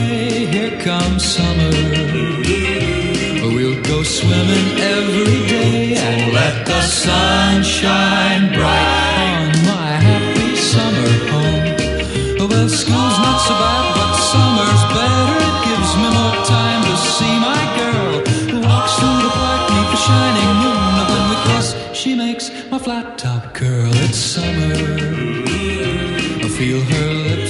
way, here comes summer. We'll go swimming every day and let the sun shine bright on my happy summer home. Well, school's not so bad, but summer's better. It gives me more time to see my girl who walks through the park beneath the shining moon. When we kiss, she makes my flat top curl. It's summer. I feel her lips